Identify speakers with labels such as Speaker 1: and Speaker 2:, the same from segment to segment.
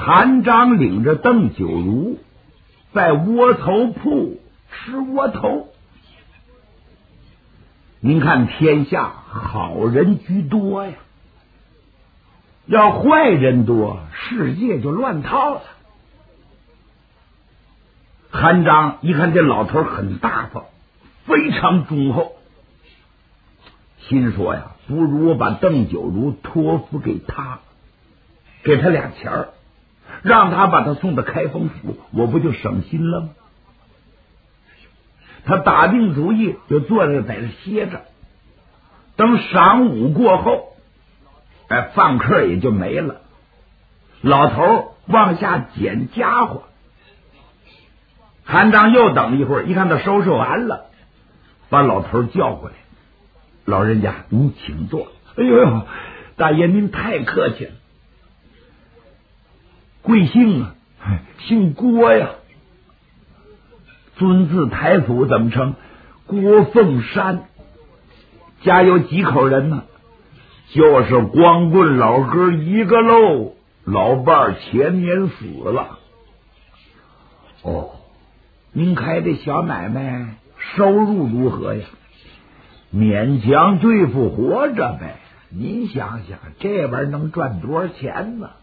Speaker 1: 韩章领着邓九如在窝头铺吃窝头。您看天下好人居多呀，要坏人多，世界就乱套了。韩章一看这老头很大方，非常忠厚，心说呀，不如我把邓九如托付给他，给他俩钱儿，让他把他送到开封府，我不就省心了吗？他打定主意，就坐着在这歇着。等晌午过后，饭客也就没了。老头往下捡家伙。韩章又等一会儿，一看他收拾完了，把老头叫过来。老人家，您请坐。哎呦，大爷您太客气了。贵姓啊？姓郭呀。尊字台府怎么称？郭凤山。家有几口人呢？就是光棍老哥一个喽。老伴儿前年死了。哦，您开这小买卖收入如何呀？勉强对付活着呗。您想想，这玩意儿能赚多少钱呢？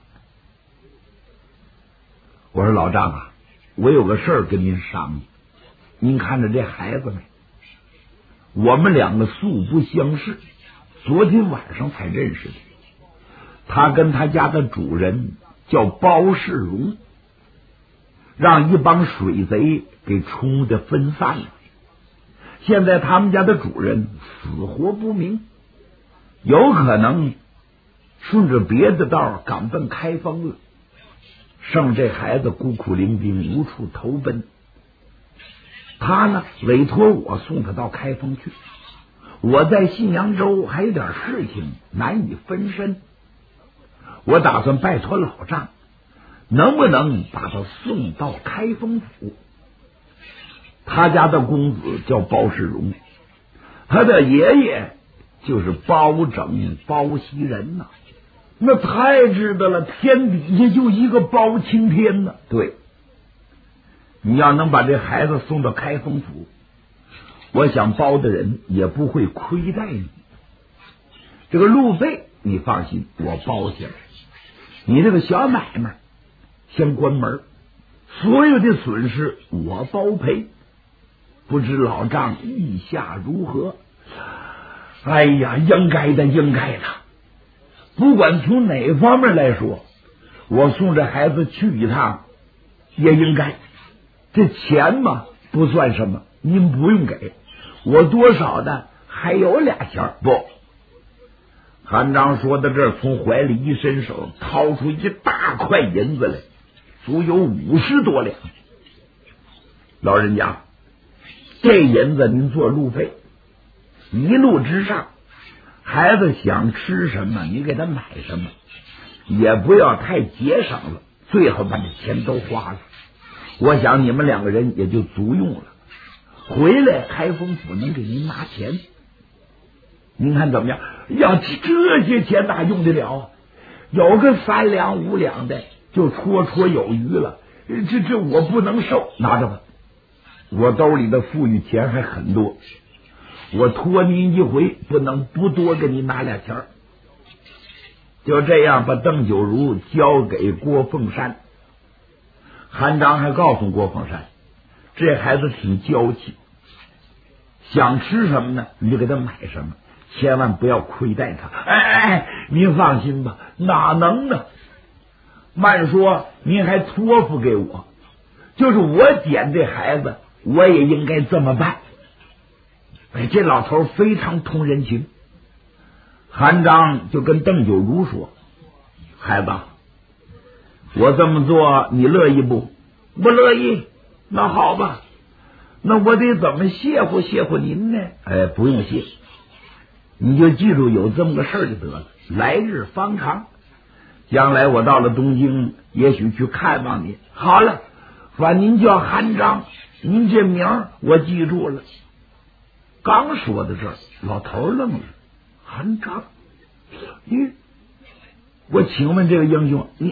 Speaker 1: 我说老丈啊，我有个事儿跟您商议。您看着这孩子没？我们两个素不相识，昨天晚上才认识的。他跟他家的主人叫包世荣，让一帮水贼给冲得分散了。现在他们家的主人死活不明，有可能顺着别的道赶奔开封了，剩这孩子孤苦伶仃，无处投奔。他呢委托我送他到开封去，我在信阳州还有点事情难以分身，我打算拜托老丈，能不能把他送到开封府？他家的公子叫包世荣，他的爷爷就是包拯包袭人呐，那太知道了，天底下就一个包青天呐。对，你要能把这孩子送到开封府，我想包的人也不会亏待你。这个路费你放心，我包下来。你这个小买卖先关门，所有的损失我包赔。不知老丈意下如何？哎呀，应该的，应该的。不管从哪方面来说，我送这孩子去一趟也应该。这钱嘛不算什么，您不用给我多少的，还有俩钱不？韩章说到这儿，从怀里一伸手，掏出一大块银子来，足有50多两。老人家，这银子您做路费，一路之上，孩子想吃什么，你给他买什么，也不要太节省了，最好把这钱都花了。我想你们两个人也就足用了，回来开封府能给您拿钱，您看怎么样？要这些钱哪用得了啊？有个3两5两的就绰绰有余了，这我不能受，拿着吧。我兜里的富裕钱还很多，我托您一回，不能不多给您拿俩钱。就这样把邓九如交给郭凤山。韩章还告诉郭凤山，这孩子挺娇气，想吃什么呢你就给他买什么，千万不要亏待他。您放心吧，哪能呢？慢说您还托付给我，就是我捡这孩子，我也应该这么办。这老头非常通人情。韩章就跟邓九如说，孩子，我这么做你乐意不？不乐意。那好吧，那我得怎么谢乎谢乎您呢？不用谢，你就记住有这么个事儿就得了，来日方长，将来我到了东京也许去看望您。好了，反正您叫韩章，您这名儿我记住了。刚说到这儿，老头愣了。韩章，我请问这个英雄，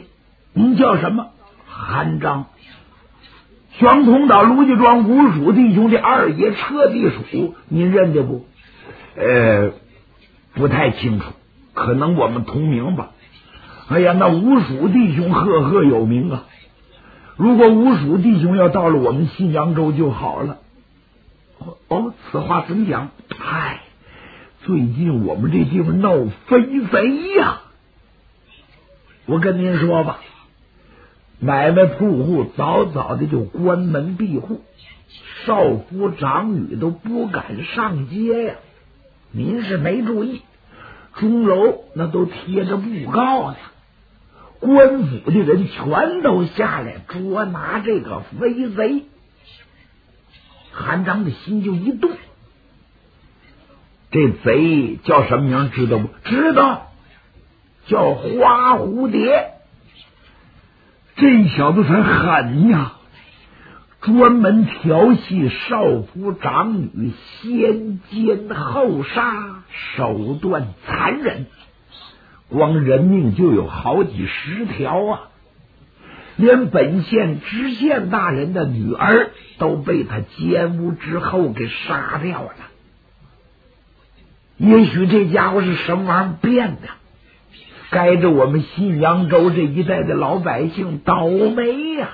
Speaker 1: 您叫什么？韩章。相同到卢家庄五叔弟兄的二爷车地鼠，您认得不？不太清楚，可能我们同名吧。哎呀，那五叔弟兄赫赫有名啊！如果五叔弟兄要到了我们信阳州就好了。哦，此话怎讲？嗨，最近我们这地方闹非贼呀！我跟您说吧，买卖铺户早早的就关门闭户，少夫长女都不敢上街呀。您是没注意，钟楼那都贴着布告呢，官府的人全都下来捉拿这个飞贼。韩章的心就一动，这贼叫什么名知道不？知道，叫花蝴蝶。这小子才狠呀，专门调戏少夫长女，先奸后杀，手段残忍，光人命就有好几十条啊！连本县知县大人的女儿都被他奸污之后给杀掉了。也许这家伙是什么玩意儿变的，该着我们信阳州这一带的老百姓倒霉呀！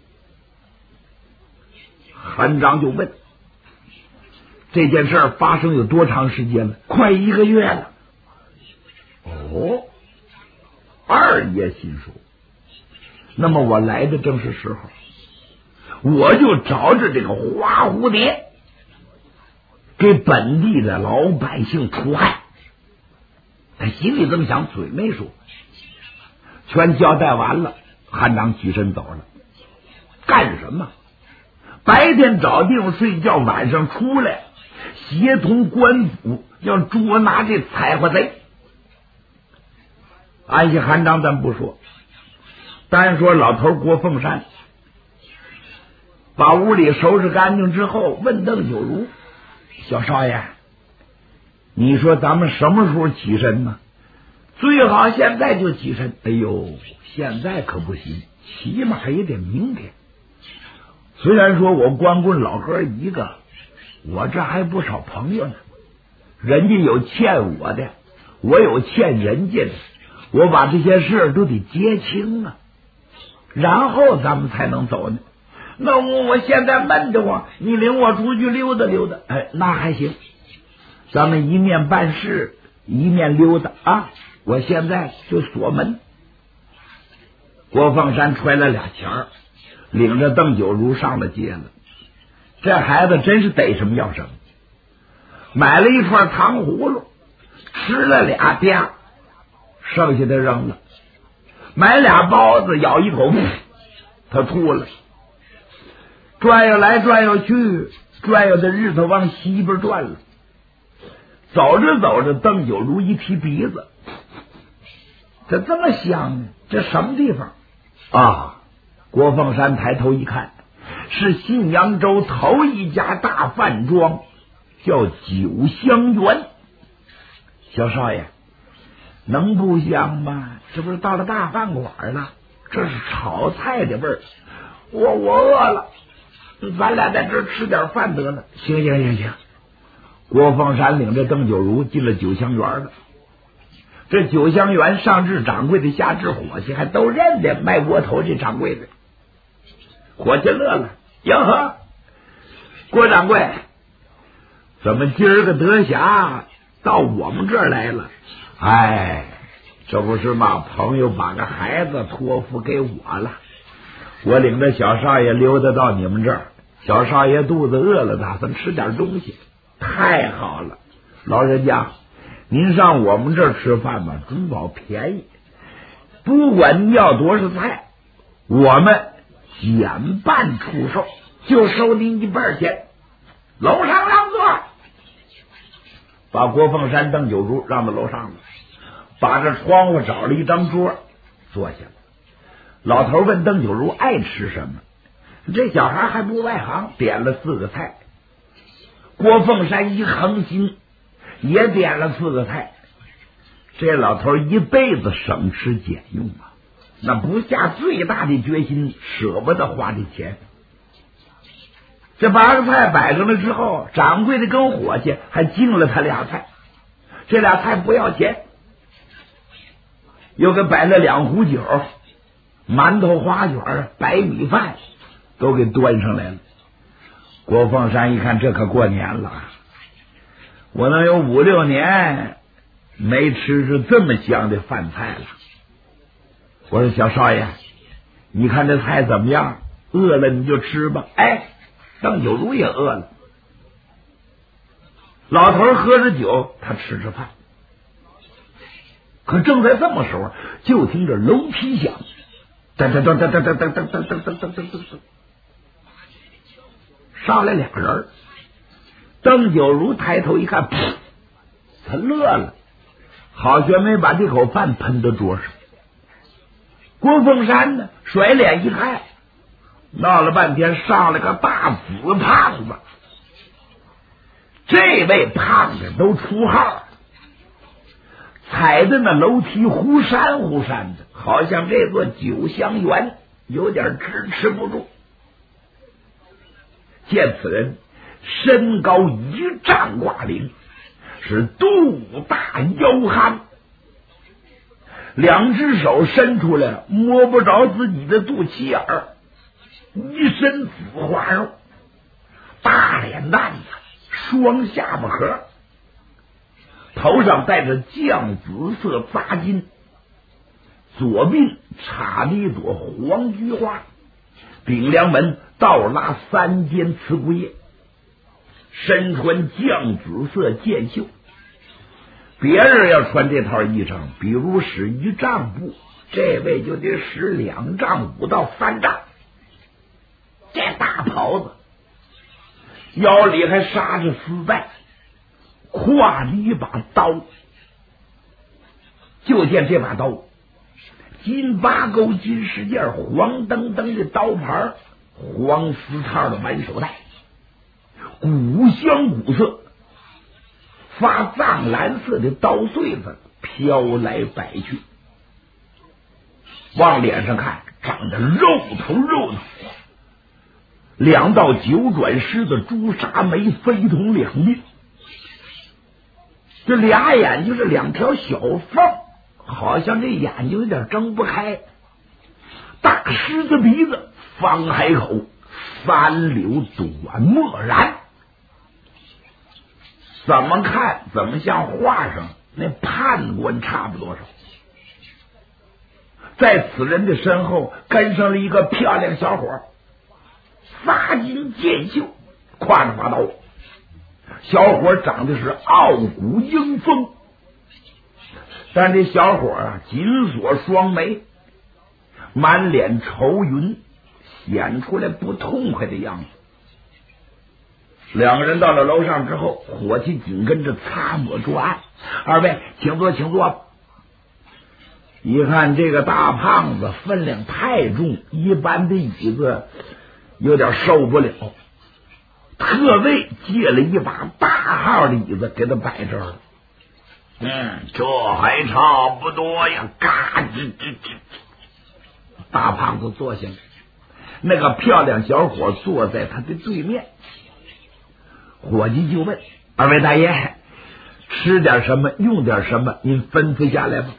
Speaker 1: 韩章就问：这件事发生有多长时间了？快1个月了。哦，二爷心说，那么我来的正是时候，我就找着这个花蝴蝶，给本地的老百姓除害。他心里这么想，嘴没说。全交代完了，韩章起身走了。干什么？白天找地方睡觉，晚上出来协同官府要捉拿这采花贼。安西韩章咱不说，单说老头郭凤山把屋里收拾干净之后，问邓九如：小少爷，你说咱们什么时候起身呢？最好现在就起身。哎呦，现在可不行，起码也得明天。虽然说我光棍老哥一个，我这还不少朋友呢，人家有欠我的，我有欠人家的，我把这些事都得结清啊，然后咱们才能走呢。那我现在闷得慌，你领我出去溜达溜达，那还行，咱们一面办事一面溜达啊！我现在就锁门。郭凤山揣了俩钱儿，领着邓九如上了街了。这孩子真是逮什么要什么，买了一串糖葫芦，吃了俩嗲，剩下的扔了；买俩包子，咬一口，他吐了。转悠来转悠去，转悠的日头往西边转了。走着走着，邓九如一提鼻子，这么香呢？这什么地方啊？郭凤山抬头一看，是信阳州头一家大饭庄，叫酒香园。小少爷，能不香吗？这不是到了大饭馆了？这是炒菜的味儿。我饿了，咱俩在这儿吃点饭得了。行。郭凤山领着邓九如进了酒香园了。这酒香园上至掌柜的，下至伙计，还都认得卖窝头这掌柜的。伙计乐了：哟呵，郭掌柜，怎么今儿个德侠到我们这儿来了？哎，这不是嘛，朋友把个孩子托付给我了，我领着小少爷溜达到你们这儿。小少爷肚子饿了，打算吃点东西。太好了，老人家，您上我们这儿吃饭吧，珠宝便宜，不管您要多少菜，我们减半出售，就收您一半钱。楼上让座，把郭凤山、邓九如让到楼上了，把这窗户找了一张桌坐下了。老头问邓九如爱吃什么，这小孩还不外行，点了4个菜。郭凤山一横心，也点了4个菜。这老头一辈子省吃俭用啊， 那不下最大的决心，舍不得花这钱。这8个菜摆上了之后，掌柜的跟伙计还敬了他俩菜，这俩菜不要钱，又给摆了2壶酒，馒头、花卷、白米饭都给端上来了。郭凤山一看，这可过年了，我能有5、6年没吃着这么香的饭菜了。我说小少爷，你看这菜怎么样？饿了你就吃吧。哎，邓九如也饿了。老头喝着酒，他吃着饭。可正在这么时候，就听着楼梯响，噔噔噔噔噔噔噔噔噔噔噔噔噔噔，上来2人。邓九如抬头一看，他乐了，好学没把这口饭喷到桌上。郭凤山呢，甩脸一看，闹了半天上来个大紫胖子。这位胖子都出号，踩的那楼梯忽闪忽闪的，好像这座酒香园有点支持不住。见此人身高1丈挂零，是肚大腰憨，2只手伸出来摸不着自己的肚脐眼儿，一身紫花肉，大脸蛋子，双下巴颏，头上戴着酱紫色扎巾，左鬓插着一朵黄菊花，顶梁门倒拉3间瓷骨叶，身穿酱紫色箭袖。别人要穿这套衣裳，比如使1丈布，这位就得使2丈5到3丈。这大袍子腰里还纱着丝带，挎着一把刀。就见这把刀金八钩金饰件，黄澄澄的刀牌，黄丝套的满手带，古香古色，发藏蓝色的刀穗子飘来摆去，往脸上看长得肉头肉脑，2道9转狮的朱砂眉非同两面，这俩眼睛是2条小缝，好像这眼睛有点睁不开。大狮子鼻子，方海口，3绺短墨髯，怎么看怎么像画上那判官差不多少。在此人的身后跟上了一个漂亮小伙，发巾箭袖，挎着把刀。小伙长得是傲骨英风，但这小伙啊紧锁双眉，满脸愁云，显出来不痛快的样子。2个人到了楼上之后，伙计紧跟着擦抹桌案，2位请坐请坐。一看这个大胖子分量太重，一般的椅子有点受不了，特为借了一把大号的椅子给他摆这儿了。这还差不多呀！嘎吱吱吱，大胖子坐下了，那个漂亮小伙坐在他的对面。伙计就问：“2位大爷，吃点什么，用点什么，您吩咐下来吧。”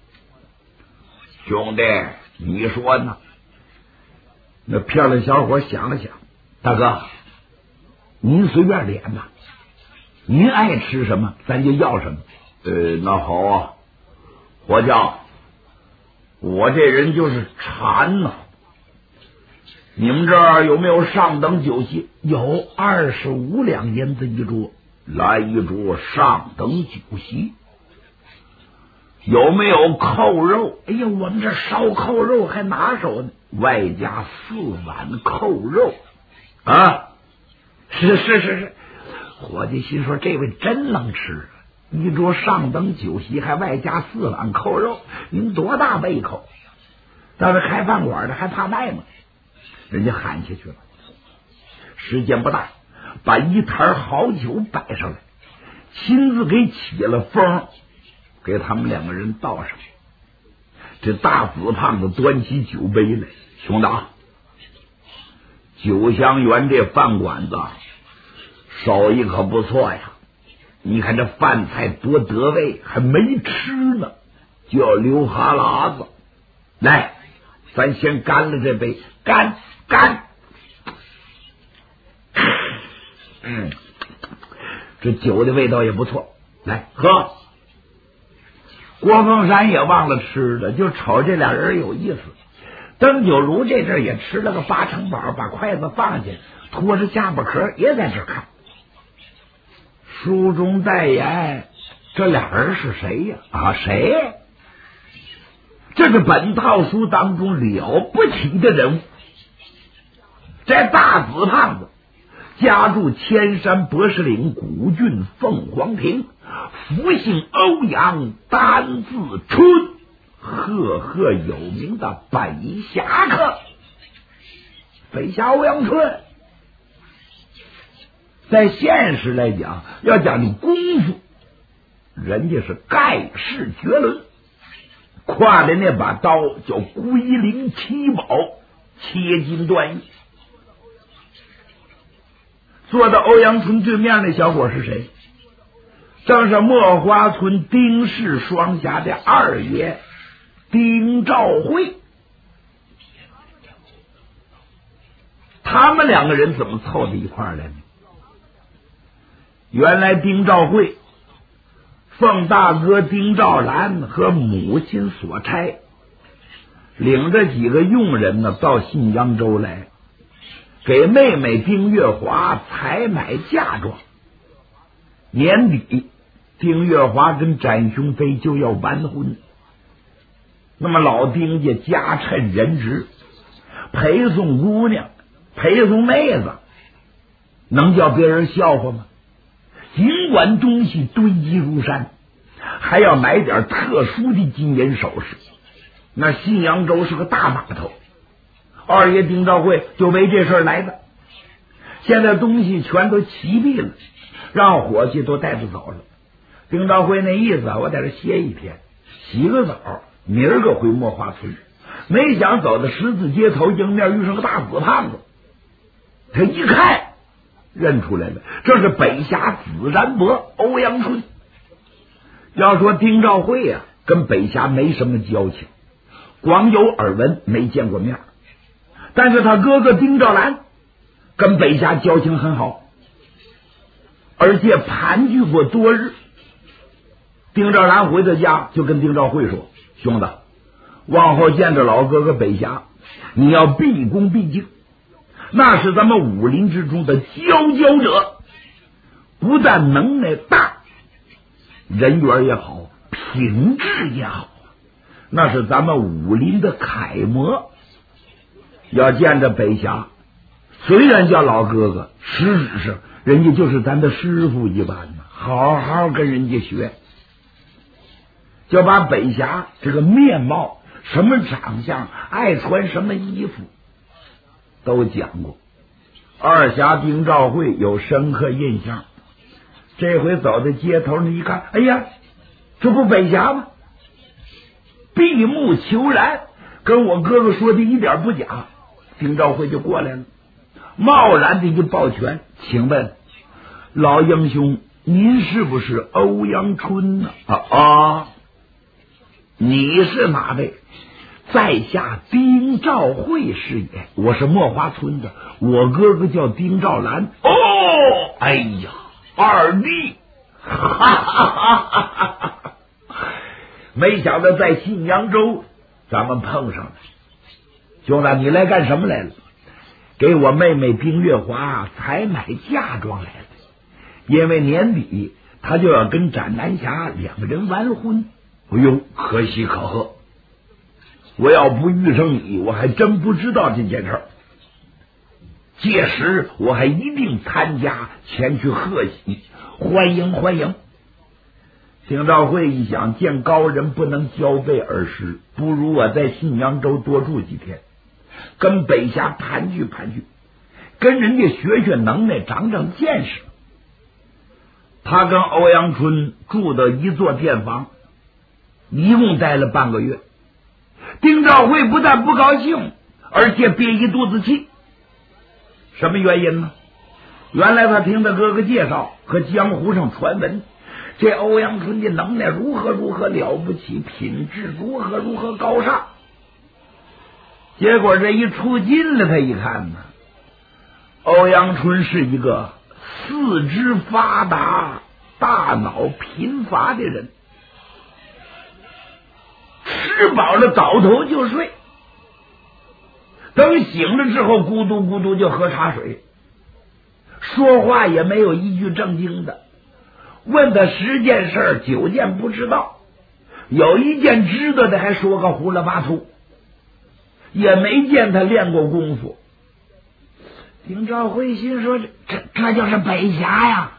Speaker 1: 兄弟，你说呢？那漂亮小伙想了想：“大哥，您随便点吧，您爱吃什么，咱就要什么。”那好啊，伙计，我这人就是馋呐。你们这儿有没有上等酒席？有，25两银子一桌，来一桌上等酒席。有没有扣肉？哎呀，我们这烧扣肉还拿手呢，外加4碗扣肉啊！是，伙计心说这位真能吃，一桌上等酒席还外加4碗扣肉，您多大胃口？但是开饭馆的还怕卖吗？人家喊下去了，时间不大，把一坛好酒摆上来，亲自给起了风，给他们2个人倒上。 这大紫胖子端起酒杯来，兄弟，酒香园这饭馆子手艺可不错呀，你看这饭菜多得味，还没吃呢就要流哈喇子。来，咱先干了这杯，干！这酒的味道也不错，来喝。郭凤山也忘了吃了，就瞅这俩人有意思。邓九如这阵也吃了个八成饱，把筷子放下，拖着下巴壳也在这看。书中代言，这俩人是谁呀？谁？这是本套书当中了不起的人物。这大紫胖子家住千山博士岭古郡凤凰亭，福姓欧阳，单字春，赫有名的北侠客。北侠欧阳春在现实来讲，要讲究功夫，人家是盖世绝伦，挎的那把刀叫龟灵七宝，切金断玉。坐到欧阳春对面那小伙是谁？正是墨花村丁氏双侠的二爷丁兆会。他们两个人怎么凑到一块儿来呢？原来丁兆会奉大哥丁兆兰和母亲所差，领着几个佣人呢到信阳州来，给妹妹丁月华采买嫁妆。年底丁月华跟展雄飞就要完婚，那么老丁家家趁人直，陪送姑娘陪送妹子，能叫别人笑话吗？尽管东西堆积如山，还要买点特殊的金银首饰。那信阳州是个大码头，二爷丁兆会就为这事来的。现在东西全都齐备了，让伙计都带着走了。丁兆会那意思我在这歇一天，洗个澡，明儿个回墨花村。没想走到十字街头，迎面遇上个大紫胖子，他一看认出来了，这是北侠紫然伯欧阳春。要说丁兆会呀，跟北侠没什么交情，光有耳闻，没见过面。但是他哥哥丁兆兰跟北侠交情很好，而且盘踞过多日。丁兆兰回到家就跟丁兆会说：“兄弟，往后见着老哥哥北侠，你要毕恭毕敬，那是咱们武林之中的佼佼者，不但能耐大，人缘也好，品质也好，那是咱们武林的楷模。要见着北侠，虽然叫老哥哥，实质上人家就是咱的师傅一般呢，好好跟人家学。”就把北侠这个面貌、什么长相、爱穿什么衣服都讲过。二侠丁兆会有深刻印象，这回走在街头上一看，哎呀，这不北侠吗？闭目求然，跟我哥哥说的一点不假。丁兆会就过来了，贸然的一抱拳：“请问老英雄，您是不是欧阳春呢？”你是哪位？在下丁兆会是也，我是墨花村的，我哥哥叫丁兆兰。哎呀，二弟，没想到在信阳州咱们碰上了。兄弟，你来干什么来了？给我妹妹丁月华采买嫁妆来了，因为年底他就要跟展南侠两个人完婚。哎呦，可喜可贺！我要不遇上你，我还真不知道这件事儿。届时我还一定参加前去贺喜，欢迎欢迎。丁兆会一想，见高人不能交臂而失，不如我在信阳州多住几天，跟北侠盘踞盘踞，跟人家学学能耐，长长见识。他跟欧阳春住到一座店房，一共待了半个月。 丁兆会不但不高兴，而且憋一肚子气。什么原因呢？原来他听他哥哥介绍和江湖上传闻，这欧阳春的能耐如何了不起，品质如何高尚。结果这一出进了，他一看呢，欧阳春是一个四肢发达、大脑贫乏的人，吃饱了倒头就睡，等醒了之后咕嘟咕嘟就喝茶水，说话也没有一句正经的。问他10件事9件不知道，有1件知道的还说个胡了八涂，也没见他练过功夫。丁兆会心说，这就是北侠呀！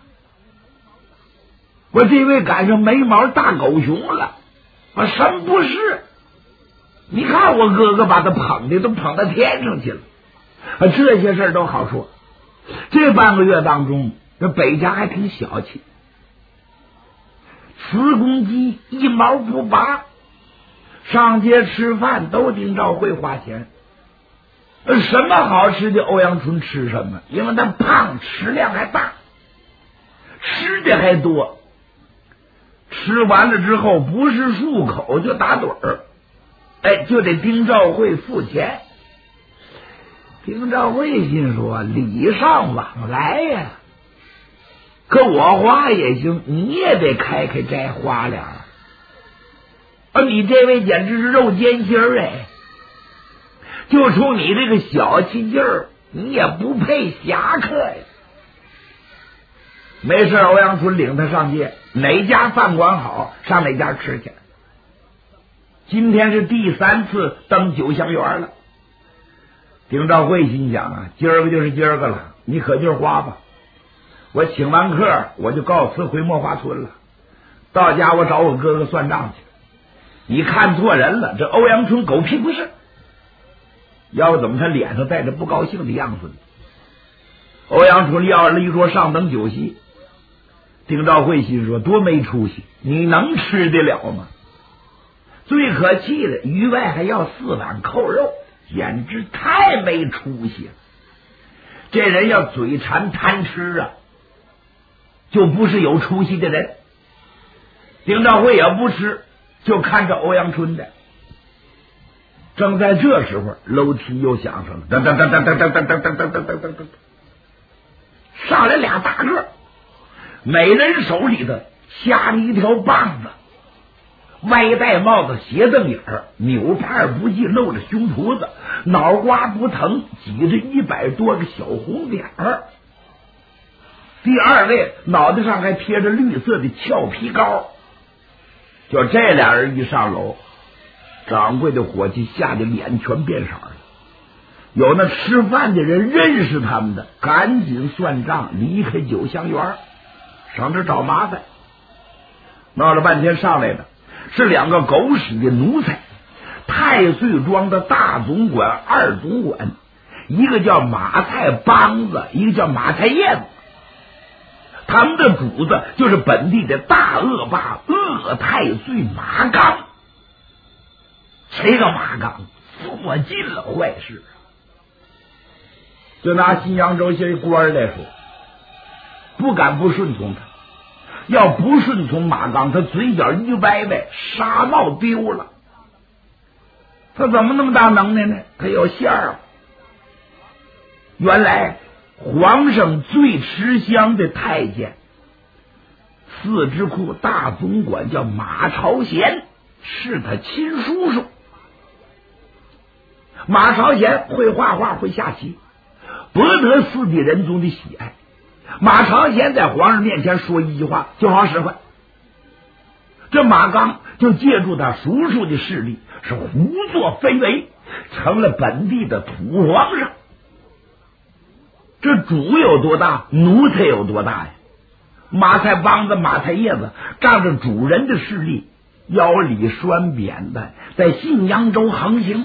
Speaker 1: 我这位赶上没毛大狗熊了，我什么不是？你看我哥哥把他捧的都捧到天上去了，这些事都好说。这半个月当中，这北家还挺小气，瓷公鸡1毛不拔，上街吃饭都丁兆会花钱。什么好吃的欧阳春吃什么，因为他胖，食量还大，吃的还多。吃完了之后不是漱口就打盹儿，就得丁兆会付钱。丁兆会心说，礼尚往来呀，可我花也行，你也得开摘花粮你这位简直是肉尖心儿就冲你这个小气劲儿，你也不配侠客呀。没事，欧阳春领他上街，哪家饭馆好上哪家吃去。今天是第3次登酒香园了。丁兆会心想啊，今儿个就是今儿个了，你可劲儿花吧。我请完客我就告辞回墨花村了，到家我找我哥哥算账去。你看错人了，这欧阳春狗屁不是。要不怎么他脸上带着不高兴的样子呢？欧阳春要了一桌上等酒席，丁兆会心说，多没出息，你能吃得了吗？最可气的，鱼外还要4碗扣肉，简直太没出息了。这人要嘴馋贪吃啊，就不是有出息的人。丁兆会也不吃，就看着欧阳春的。正在这时候，楼梯又响上了，噔噔噔噔噔噔噔噔噔噔噔噔，上来俩大个，每人手里头掐着一条棒子，歪戴帽子，斜瞪眼儿，扭盼不济，露着胸脯子，脑瓜不疼，挤着100多个小红点儿。第2位脑袋上还贴着绿色的俏皮膏。就这俩人一上楼，掌柜的伙计吓得脸全变色了。有那吃饭的人认识他们的，赶紧算账，离开酒香园，省着找麻烦。闹了半天上来的是2个狗屎的奴才，太岁庄的大总管、二总管，一个叫马菜帮子，一个叫马菜叶子。他们的主子就是本地的大恶霸恶太岁马刚。这个马刚做尽了坏事，就拿新扬州这官来说，不敢不顺从他。要不顺从马刚，他嘴角一歪歪，纱帽丢了。他怎么那么大能耐呢？他有馅儿。原来皇上最吃香的太监，四智库大总管叫马朝贤，是他亲叔叔。马朝贤会画画，会下棋，博得四地人中的喜爱。马朝贤在皇上面前说一句话就好使唤，这马刚就借助他叔叔的势力，是胡作非为，成了本地的土皇上。这主有多大，奴才有多大呀？马菜帮子、马菜叶子仗着主人的势力，腰里拴扁担，在信阳州横行。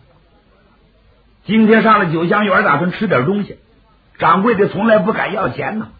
Speaker 1: 今天上了酒香园，打算吃点东西，掌柜的从来不敢要钱呢。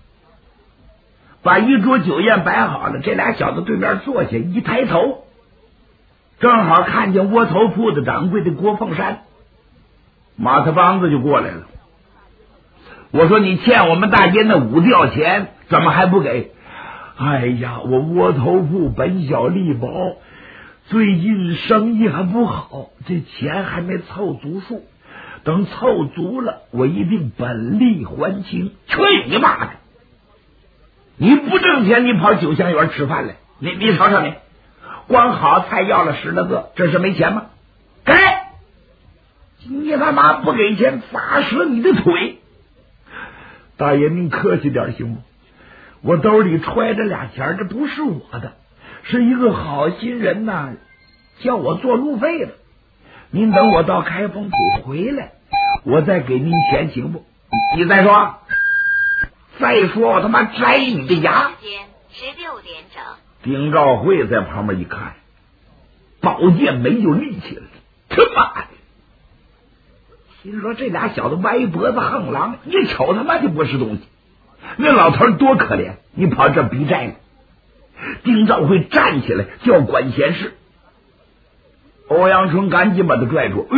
Speaker 1: 把一桌酒宴摆好了，这俩小子对面坐下，一抬头， 正好看见窝头铺的掌柜的郭凤山，马特梆子就过来了。我说你欠我们大爷那5吊钱，怎么还不给？哎呀，我窝头铺本小利薄，最近生意还不好，这钱还没凑足数，等凑足了，我一定本利还清。去你妈的！你不挣钱，你跑酒香园吃饭来？你瞅瞅你，光好菜要了10来个，这是没钱吗？给！你他妈不给钱，砸折你的腿！大爷，您客气点行不？我兜里揣着俩钱，这不是我的，是一个好心人呐，叫我做路费的。您等我到开封府回来，我再给您钱行不？你再说，我他妈摘你的牙！
Speaker 2: 时间16点整。
Speaker 1: 丁兆会在旁边一看，宝剑没就立起来了，他妈的！心说这俩小子歪脖子横狼，一瞅他妈就不是东西。那老头多可怜，你跑这逼债了。丁兆会站起来叫管闲事，欧阳春赶紧把他拽住。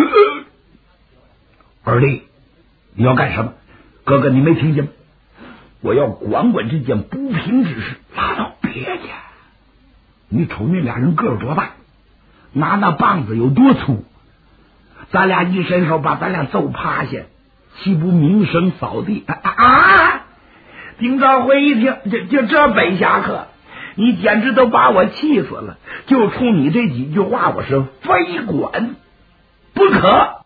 Speaker 1: 二弟，你要干什么？哥哥，你没听见吗？我要管这件不平之事。拉倒，别去！你瞅那俩人个儿多大，拿那棒子有多粗，咱俩一伸手把咱俩揍趴下，岂不名声扫地？丁兆辉一听，这北侠客，你简直都把我气死了！就冲你这几句话，我是非管不可。